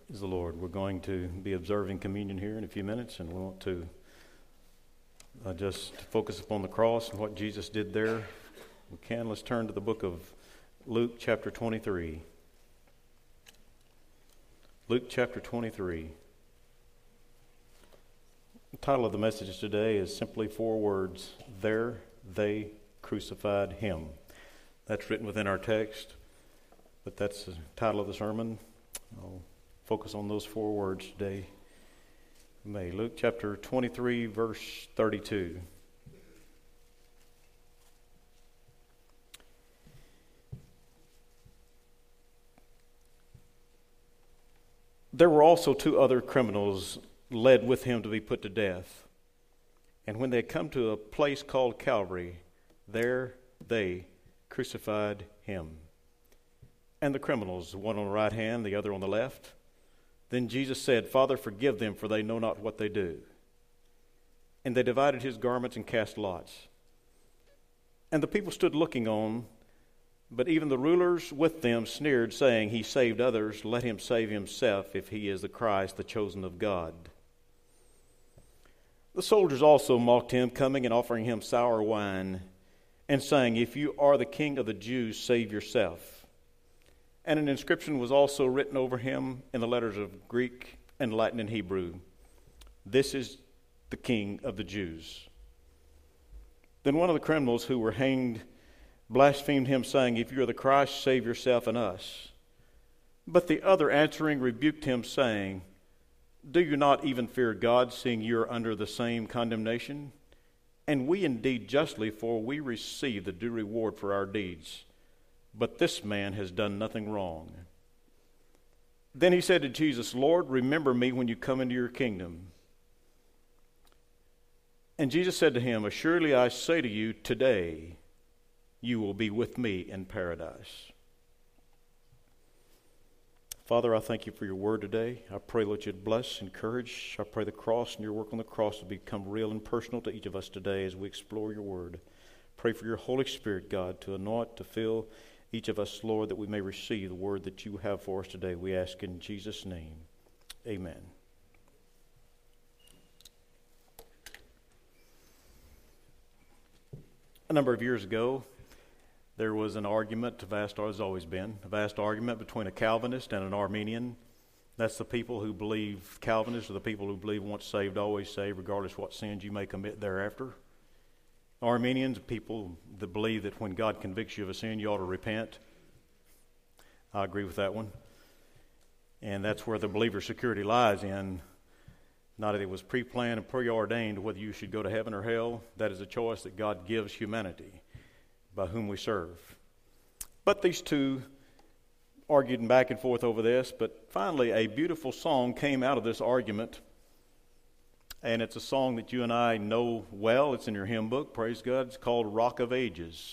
Praise the Lord. We're going to be observing communion here in a few minutes, and we want to just focus upon the cross and what Jesus did there. Let's turn to the book of Luke chapter 23. Luke chapter 23. The title of the message today is simply four words: There they crucified him. That's written within our text, but that's the title of the sermon. I'll focus on those four words today. Luke chapter 23, verse 32. There were also two other criminals led with him to be put to death. And when they had come to a place called Calvary, there they crucified him. And the criminals, one on the right hand, the other on the left. Then Jesus said, Father, forgive them, for they know not what they do. And they divided his garments and cast lots. And the people stood looking on, but even the rulers with them sneered, saying, He saved others, let him save himself, if he is the Christ, the chosen of God. The soldiers also mocked him, coming and offering him sour wine, and saying, If you are the king of the Jews, save yourself. And an inscription was also written over him in the letters of Greek and Latin and Hebrew. This is the King of the Jews. Then one of the criminals who were hanged blasphemed him, saying, If you are the Christ, save yourself and us. But the other answering rebuked him, saying, Do you not even fear God, seeing you are under the same condemnation? And we indeed justly, for we receive the due reward for our deeds. But this man has done nothing wrong. Then he said to Jesus, Lord, remember me when you come into your kingdom. And Jesus said to him, Assuredly I say to you, today you will be with me in paradise. Father, I thank you for your word today. I pray, Lord, you'd bless, encourage. I pray the cross and your work on the cross will become real and personal to each of us today as we explore your word. Pray for your Holy Spirit, God, to anoint, to fill each of us, Lord, that we may receive the word that you have for us today. We ask in Jesus' name. Amen. A number of years ago, there was an argument, there's always been, a vast argument between a Calvinist and an Arminian. That's the people who believe, Calvinists are the people who believe once saved, always saved, regardless of what sins you may commit thereafter. Arminians, people that believe that when God convicts you of a sin, you ought to repent. I agree with that one. And that's where the believer's security lies in. Not that it was pre-planned and preordained whether you should go to heaven or hell. That is a choice that God gives humanity by whom we serve. But these two argued back and forth over this. But finally, a beautiful song came out of this argument. And it's a song that you and I know well. It's in your hymn book, praise God. It's called Rock of Ages.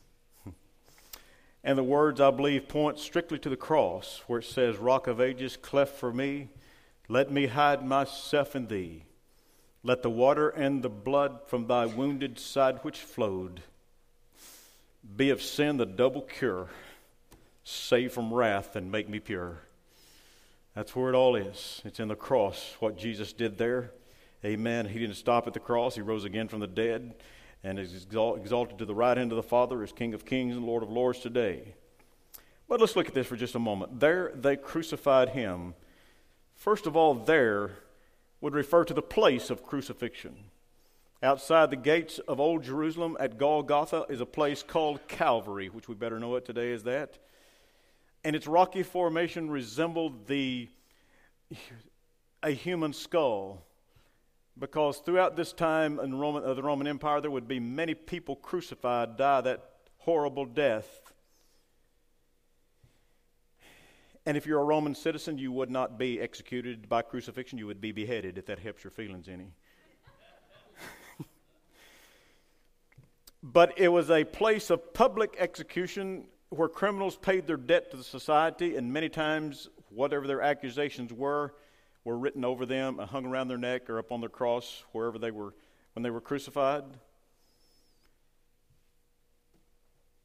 And the words, I believe, point strictly to the cross, where it says, Rock of Ages, cleft for me, let me hide myself in thee. Let the water and the blood from thy wounded side which flowed be of sin the double cure, save from wrath and make me pure. That's where it all is. It's in the cross, what Jesus did there. Amen. He didn't stop at the cross. He rose again from the dead and is exalted to the right hand of the Father as King of Kings and Lord of Lords today. But let's look at this for just a moment. There they crucified him. First of all, there would refer to the place of crucifixion. Outside the gates of Old Jerusalem at Golgotha is a place called Calvary, which we better know it today as that. And its rocky formation resembled a human skull. Because throughout this time in the Roman Empire, there would be many people crucified, die that horrible death. And if you're a Roman citizen, you would not be executed by crucifixion. You would be beheaded, if that helps your feelings any. But it was a place of public execution where criminals paid their debt to the society, and many times, whatever their accusations were written over them and hung around their neck or up on their cross, wherever they were, when they were crucified.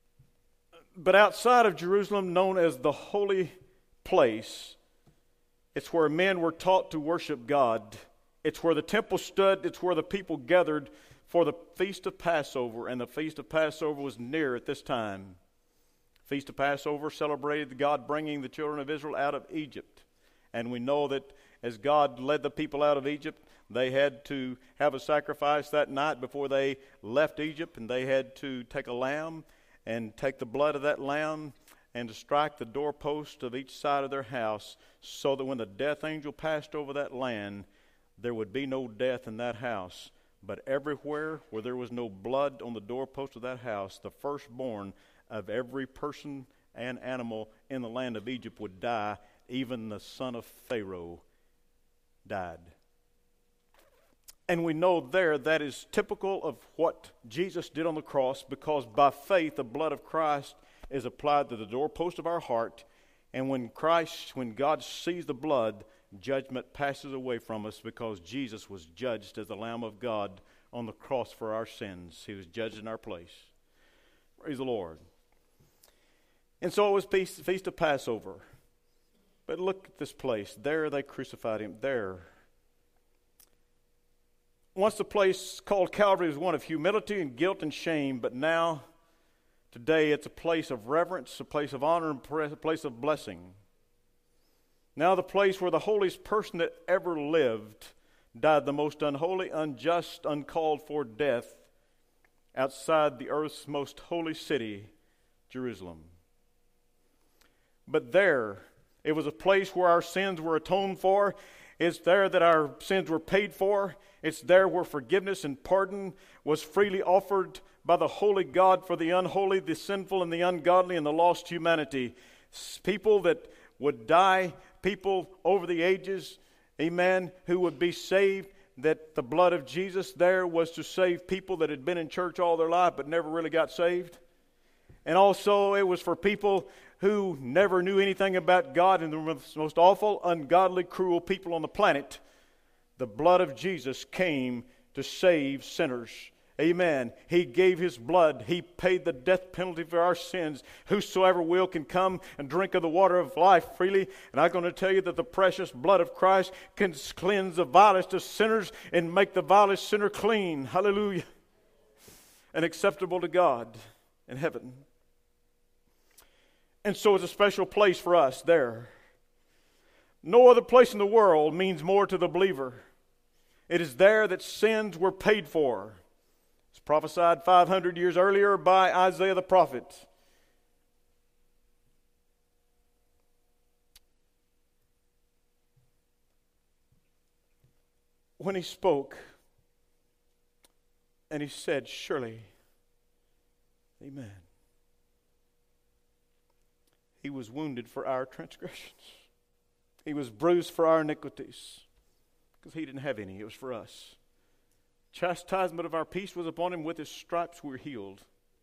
But outside of Jerusalem, known as the Holy Place, It's where men were taught to worship God. It's where the temple stood. It's where the people gathered for the Feast of Passover. And the Feast of Passover was near at this time. Feast of Passover celebrated God bringing the children of Israel out of Egypt. And we know that as God led the people out of Egypt, they had to have a sacrifice that night before they left Egypt. And they had to take a lamb and take the blood of that lamb and to strike the doorpost of each side of their house, so that when the death angel passed over that land, there would be no death in that house. But everywhere where there was no blood on the doorpost of that house, the firstborn of every person and animal in the land of Egypt would die. Even the son of Pharaoh died. And we know there that is typical of what Jesus did on the cross, because by faith the blood of Christ is applied to the doorpost of our heart. And when God sees the blood, judgment passes away from us, because Jesus was judged as the Lamb of God on the cross for our sins. He was judged in our place. Praise the Lord. And so it was Feast of Passover. But look at this place. There they crucified him. There. Once the place called Calvary was one of humility and guilt and shame, but now, today, it's a place of reverence, a place of honor, and a place of blessing. Now the place where the holiest person that ever lived died the most unholy, unjust, uncalled for death outside the earth's most holy city, Jerusalem. But there, it was a place where our sins were atoned for. It's there that our sins were paid for. It's there where forgiveness and pardon was freely offered by the holy God for the unholy, the sinful, and the ungodly, and the lost humanity. People that would die, people over the ages, amen, who would be saved, that the blood of Jesus there was to save people that had been in church all their life but never really got saved. And also it was for people who never knew anything about God, and the most awful, ungodly, cruel people on the planet. The blood of Jesus came to save sinners. Amen. He gave His blood. He paid the death penalty for our sins. Whosoever will can come and drink of the water of life freely. And I'm going to tell you that the precious blood of Christ can cleanse the vilest of sinners and make the vilest sinner clean. Hallelujah. And acceptable to God in heaven. And so it's a special place for us there. No other place in the world means more to the believer. It is there that sins were paid for. It's prophesied 500 years earlier by Isaiah the prophet. When he spoke, and he said, surely, amen. He was wounded for our transgressions. He was bruised for our iniquities. Because He didn't have any. It was for us. Chastisement of our peace was upon Him. With His stripes we were healed.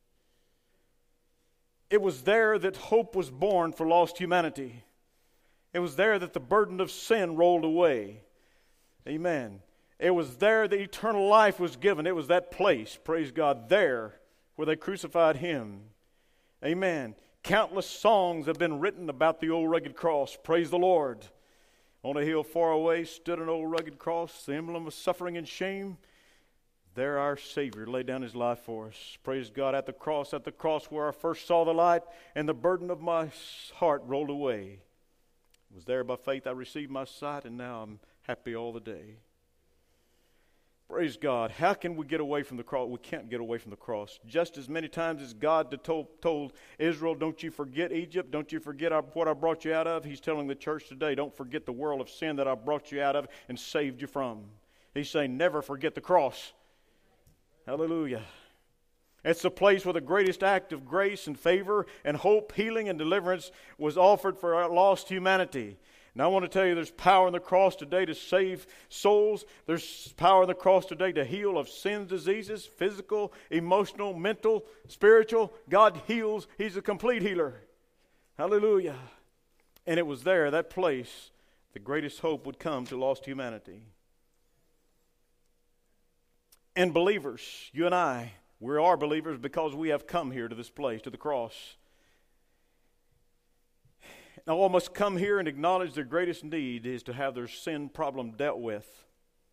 It was there that hope was born for lost humanity. It was there that the burden of sin rolled away. Amen. It was there that eternal life was given. It was that place, praise God, there where they crucified Him. Amen. Countless songs have been written about the old rugged cross. Praise the Lord. On a hill far away stood an old rugged cross, the emblem of suffering and shame. There our Savior laid down His life for us. Praise God. At the cross where I first saw the light, and the burden of my heart rolled away. It was there by faith I received my sight, and now I'm happy all the day. Praise God. How can we get away from the cross? We can't get away from the cross. Just as many times as God told Israel, don't you forget Egypt, don't you forget what I brought you out of. He's telling the church today, don't forget the world of sin that I brought you out of and saved you from. He's saying, never forget the cross. Hallelujah. It's the place where the greatest act of grace and favor and hope, healing and deliverance was offered for our lost humanity. Now I want to tell you there's power in the cross today to save souls. There's power in the cross today to heal of sins, diseases, physical, emotional, mental, spiritual. God heals. He's a complete healer. Hallelujah. And it was there, that place, the greatest hope would come to lost humanity. And believers, you and I, we are believers because we have come here to this place, to the cross. And all must come here and acknowledge their greatest need is to have their sin problem dealt with.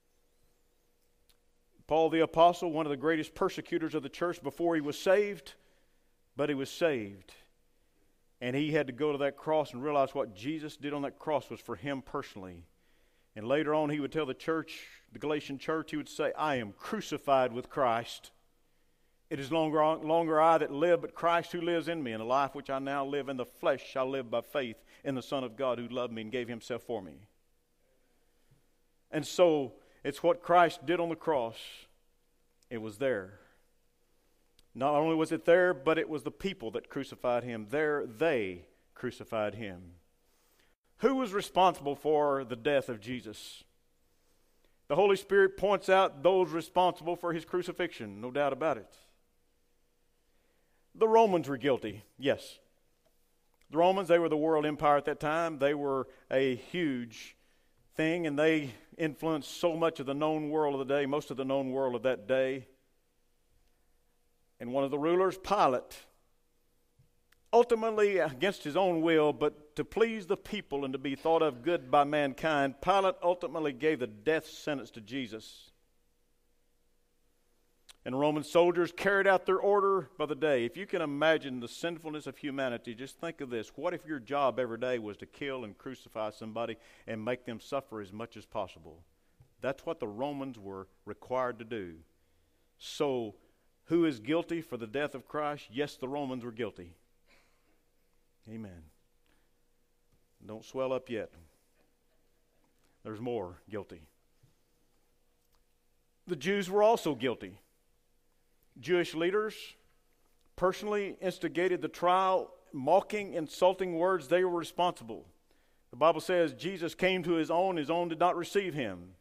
Paul the Apostle, one of the greatest persecutors of the church before he was saved, but he was saved. And he had to go to that cross and realize what Jesus did on that cross was for him personally. And later on he would tell the church, the Galatian church, he would say, I am crucified with Christ. It is longer I that live, but Christ who lives in me. And the life which I now live in the flesh shall live by faith in the Son of God who loved me and gave himself for me. And so it's what Christ did on the cross. It was there. Not only was it there, but it was the people that crucified him. There they crucified him. Who was responsible for the death of Jesus? The Holy Spirit points out those responsible for his crucifixion, no doubt about it. The Romans were guilty, yes. The Romans, they were the world empire at that time. They were a huge thing, and they influenced so much of the known world of the day, most of the known world of that day. And one of the rulers, Pilate, ultimately against his own will, but to please the people and to be thought of good by mankind, Pilate ultimately gave the death sentence to Jesus. And Roman soldiers carried out their order by the day. If you can imagine the sinfulness of humanity, just think of this. What if your job every day was to kill and crucify somebody and make them suffer as much as possible? That's what the Romans were required to do. So, who is guilty for the death of Christ? Yes, the Romans were guilty. Amen. Don't swell up yet. There's more guilty. The Jews were also guilty. Jewish leaders personally instigated the trial, mocking, insulting words. They were responsible. The Bible says Jesus came to his own did not receive him.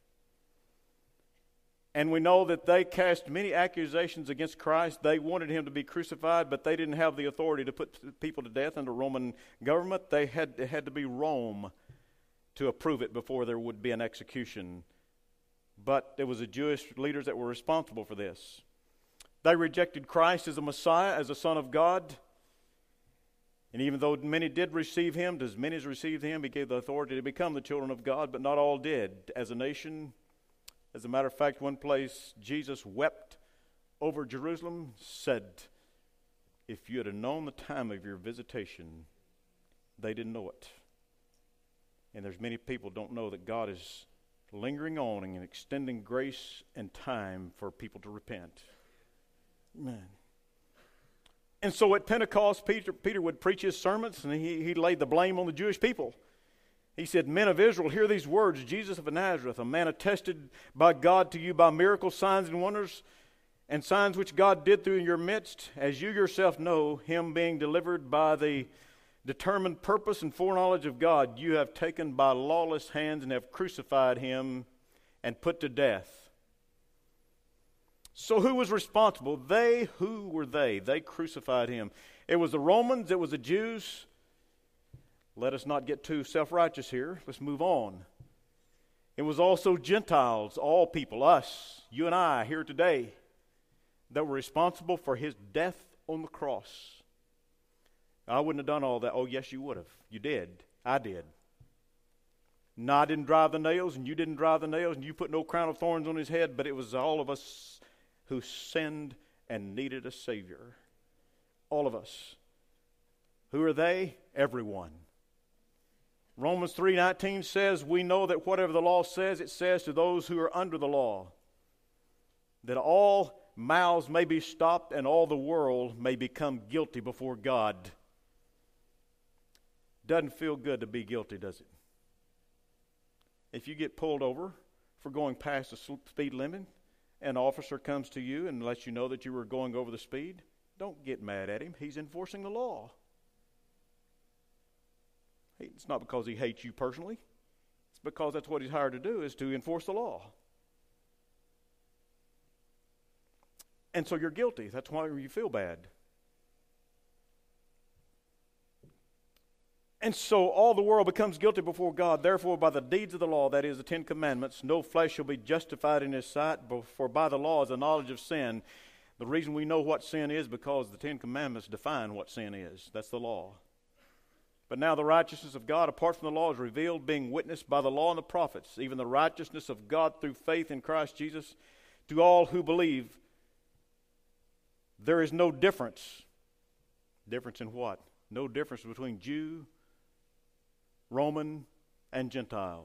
And we know that they cast many accusations against Christ. They wanted him to be crucified, but they didn't have the authority to put people to death under Roman government. It had to be Rome to approve it before there would be an execution. But there was the Jewish leaders that were responsible for this. They rejected Christ as a Messiah, as a Son of God. And even though many did receive him, to as many as received him, he gave the authority to become the children of God, but not all did. As a nation, as a matter of fact, one place Jesus wept over Jerusalem, said, if you had known the time of your visitation, they didn't know it. And there's many people don't know that God is lingering on and extending grace and time for people to repent. Amen. And so at Pentecost, Peter would preach his sermons, and he laid the blame on the Jewish people. He said, men of Israel, hear these words, Jesus of Nazareth, a man attested by God to you by miracles, signs, and wonders, and signs which God did through your midst, as you yourself know, him being delivered by the determined purpose and foreknowledge of God, you have taken by lawless hands and have crucified him and put to death. So who was responsible? Who were they? They crucified him. It was the Romans, it was the Jews. Let us not get too self-righteous here. Let's move on. It was also Gentiles, all people, us, you and I here today, that were responsible for his death on the cross. I wouldn't have done all that. Oh, yes, you would have. You did. I did. No, I didn't drive the nails, and you didn't drive the nails, and you put no crown of thorns on his head, but it was all of us who sinned and needed a Savior. All of us. Who are they? Everyone. Romans 3:19 says, we know that whatever the law says, it says to those who are under the law, that all mouths may be stopped and all the world may become guilty before God. Doesn't feel good to be guilty, does it? If you get pulled over for going past the speed limit, an officer comes to you and lets you know that you were going over the speed, don't get mad at him. He's enforcing the law. It's not because he hates you personally. It's because that's what he's hired to do, is to enforce the law. And so you're guilty. That's why you feel bad. And so all the world becomes guilty before God. Therefore, by the deeds of the law, that is the 10 Commandments, no flesh shall be justified in his sight, for by the law is the knowledge of sin. The reason we know what sin is because the 10 Commandments define what sin is. That's the law. But now the righteousness of God apart from the law is revealed, being witnessed by the law and the prophets, even the righteousness of God through faith in Christ Jesus, to all who believe. There is no difference. Difference in what? No difference between Jew, Roman, and Gentile.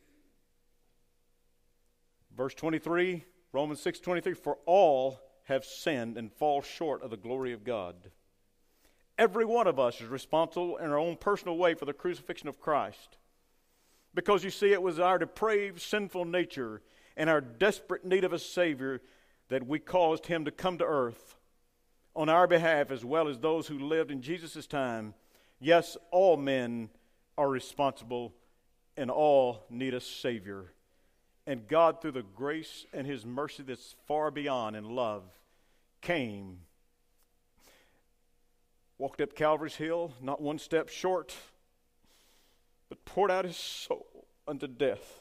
Verse 23, Romans 6:23, for all have sinned and fall short of the glory of God. Every one of us is responsible in our own personal way for the crucifixion of Christ. Because you see, it was our depraved, sinful nature and our desperate need of a Savior that we caused Him to come to earth on our behalf, as well as those who lived in Jesus' time. Yes, all men are responsible and all need a Savior. And God, through the grace and His mercy that's far beyond in love, came, walked up Calvary's hill, not one step short, but poured out His soul unto death.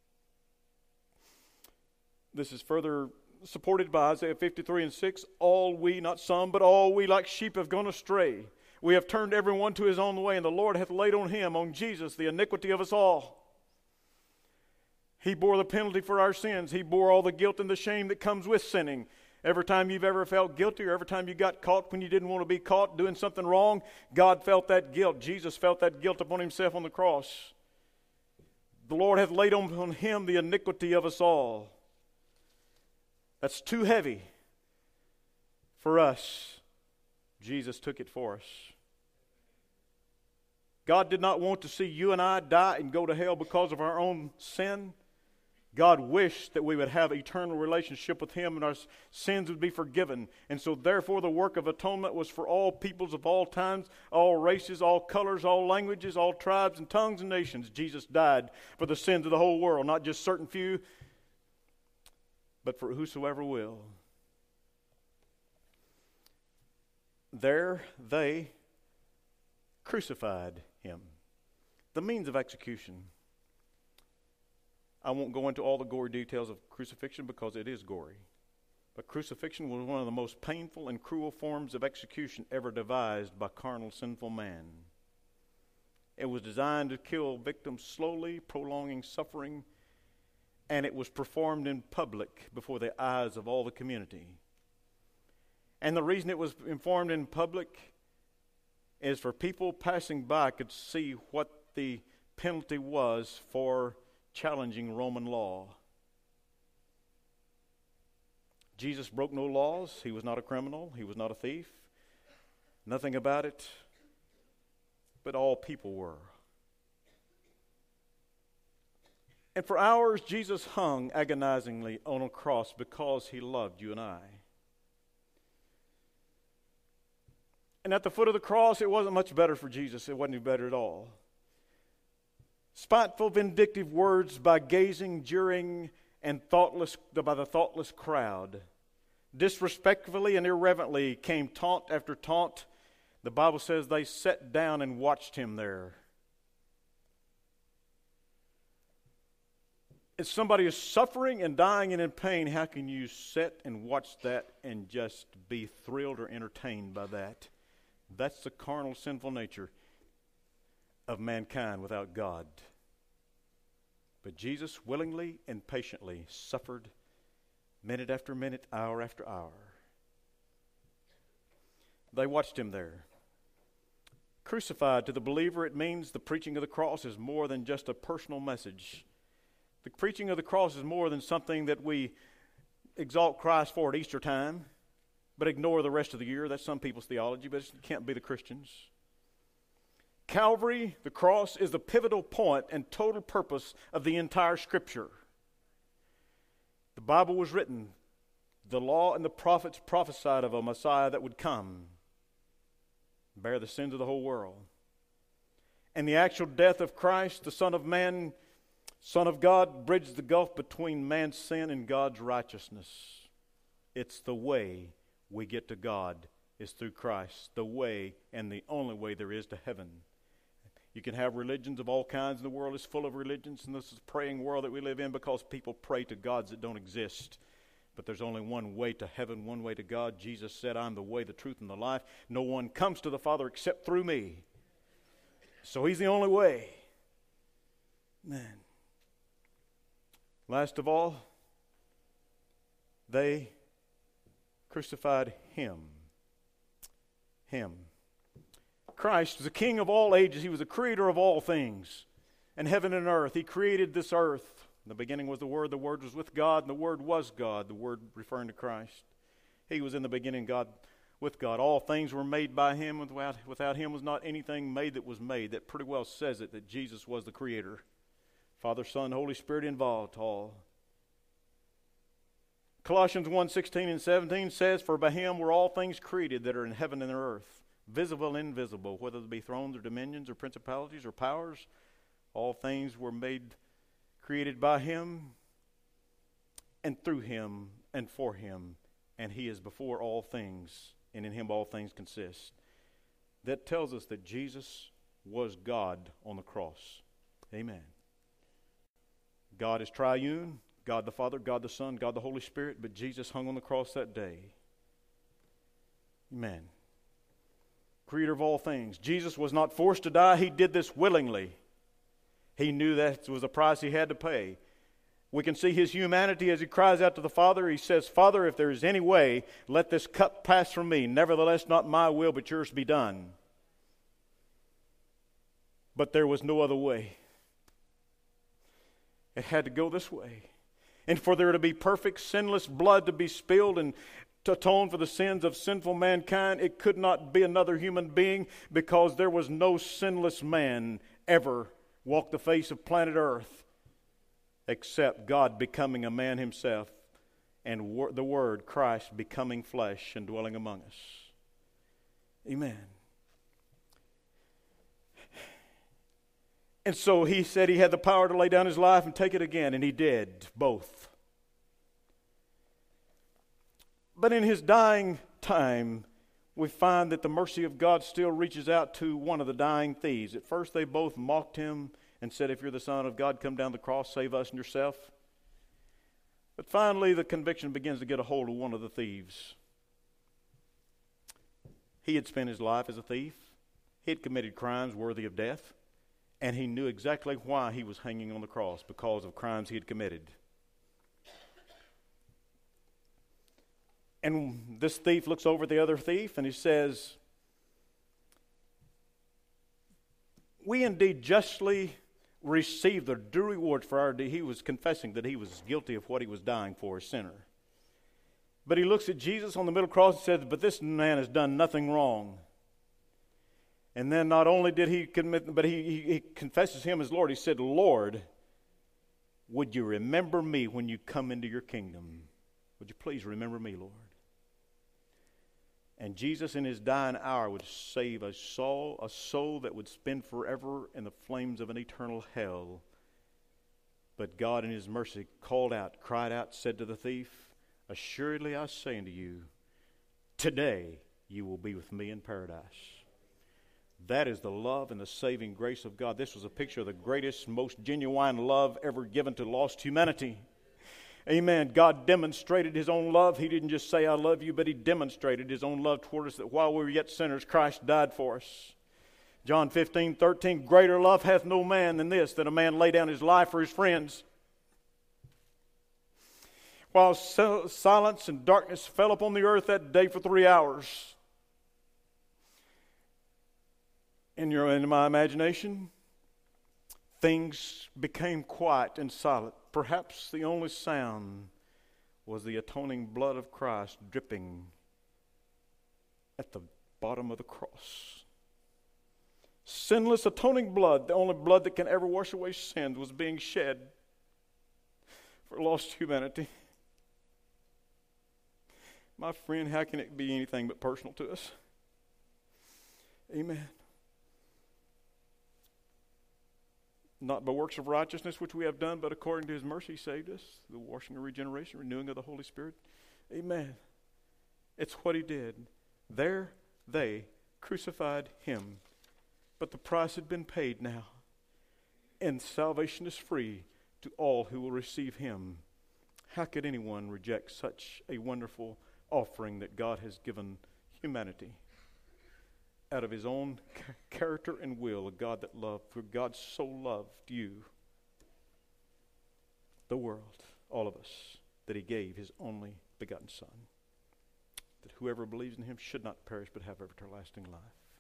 This is further supported by Isaiah 53:6. All we, not some, but all we like sheep have gone astray. We have turned everyone to his own way, and the Lord hath laid on Him, on Jesus, the iniquity of us all. He bore the penalty for our sins. He bore all the guilt and the shame that comes with sinning. Every time you've ever felt guilty, or every time you got caught when you didn't want to be caught doing something wrong, God felt that guilt. Jesus felt that guilt upon Himself on the cross. The Lord hath laid on Him the iniquity of us all. That's too heavy for us. Jesus took it for us. God did not want to see you and I die and go to hell because of our own sin. God wished that we would have an eternal relationship with Him and our sins would be forgiven. And so therefore the work of atonement was for all peoples of all times, all races, all colors, all languages, all tribes and tongues and nations. Jesus died for the sins of the whole world, not just certain few, but for whosoever will. There they crucified Him. The means of execution. I won't go into all the gory details of crucifixion because it is gory. But crucifixion was one of the most painful and cruel forms of execution ever devised by carnal, sinful man. It was designed to kill victims slowly, prolonging suffering, and it was performed in public before the eyes of all the community. And the reason it was performed in public is for people passing by could see what the penalty was for challenging Roman law. Jesus broke no laws. He was not a criminal. He was not a thief. Nothing about it. But all people were. And for hours, Jesus hung agonizingly on a cross because He loved you and I. And at the foot of the cross, it wasn't much better for Jesus. It wasn't any better at all. Spiteful, vindictive words by gazing, jeering, and by the thoughtless crowd. Disrespectfully and irreverently came taunt after taunt. The Bible says they sat down and watched Him there. If somebody is suffering and dying and in pain, how can you sit and watch that and just be thrilled or entertained by that? That's the carnal, sinful nature of mankind without God. But Jesus willingly and patiently suffered minute after minute, hour after hour. They watched Him there. Crucified, to the believer, it means the preaching of the cross is more than just a personal message. The preaching of the cross is more than something that we exalt Christ for at Easter time, but ignore the rest of the year. That's some people's theology, but it can't be the Christians. Calvary, the cross, is the pivotal point and total purpose of the entire Scripture. The Bible was written. The law and the prophets prophesied of a Messiah that would come, bear the sins of the whole world. And the actual death of Christ, the Son of Man, Son of God, bridged the gulf between man's sin and God's righteousness. It's the way we get to God is through Christ. The way and the only way there is to heaven. You can have religions of all kinds. The world is full of religions, and this is a praying world that we live in because people pray to gods that don't exist. But there's only one way to heaven, one way to God. Jesus said, I'm the way, the truth, and the life. No one comes to the Father except through me. So he's the only way. Man. Last of all, they crucified him. Him. Christ was the King of all ages. He was the creator of all things. And heaven and earth. He created this earth. In the beginning was the Word was with God, and the Word was God, the Word referring to Christ. He was in the beginning God with God. All things were made by him. Without him was not anything made that was made. That pretty well says it, that Jesus was the creator. Father, Son, Holy Spirit involved all. Colossians 1:16 and 17 says, For by him were all things created that are in heaven and earth, visible and invisible, whether they be thrones or dominions or principalities or powers. All things were created by him and through him and for him. And he is before all things, and in him all things consist. That tells us that Jesus was God on the cross. Amen. God is triune, God the Father, God the Son, God the Holy Spirit, but Jesus hung on the cross that day. Amen. Creator of all things. Jesus was not forced to die. He did this willingly. He knew that was a price he had to pay. We can see his humanity as he cries out to the Father. He says, Father, if there is any way, let this cup pass from me. Nevertheless, not my will, but yours be done. But there was no other way. It had to go this way. And for there to be perfect, sinless blood to be spilled and to atone for the sins of sinful mankind, it could not be another human being, because there was no sinless man ever walked the face of planet Earth except God becoming a man himself and the Word, Christ, becoming flesh and dwelling among us. Amen. And so he said he had the power to lay down his life and take it again, and he did both. But in his dying time, we find that the mercy of God still reaches out to one of the dying thieves. At first they both mocked him and said, if you're the Son of God, come down the cross, save us and yourself. But finally the conviction begins to get a hold of one of the thieves. He had spent his life as a thief. He had committed crimes worthy of death. And he knew exactly why he was hanging on the cross, because of crimes he had committed. And this thief looks over at the other thief and he says, we indeed justly receive the due reward for our deed. He was confessing that he was guilty of what he was dying for, a sinner. But he looks at Jesus on the middle cross and says, but this man has done nothing wrong. And then not only did he commit, but he confesses him as Lord. He said, Lord, would you remember me when you come into your kingdom? Would you please remember me, Lord? And Jesus in his dying hour would save a soul that would spend forever in the flames of an eternal hell. But God in his mercy cried out, said to the thief, assuredly I say unto you, today you will be with me in paradise. That is the love and the saving grace of God. This was a picture of the greatest, most genuine love ever given to lost humanity. Amen. God demonstrated his own love. He didn't just say, I love you, but he demonstrated his own love toward us, that while we were yet sinners, Christ died for us. John 15:13, greater love hath no man than this, that a man lay down his life for his friends. While silence and darkness fell upon the earth that day for 3 hours, in my imagination, things became quiet and silent. Perhaps the only sound was the atoning blood of Christ dripping at the bottom of the cross. Sinless atoning blood, the only blood that can ever wash away sins, was being shed for lost humanity. My friend, how can it be anything but personal to us? Amen. Not by works of righteousness which we have done, but according to his mercy he saved us, the washing of regeneration, renewing of the Holy Spirit. Amen. It's what he did. There they crucified him. But the price had been paid now. And salvation is free to all who will receive him. How could anyone reject such a wonderful offering that God has given humanity? out of his own character and will, a God that loved, for God so loved you, the world, all of us, that he gave his only begotten Son, that whoever believes in him should not perish but have everlasting life.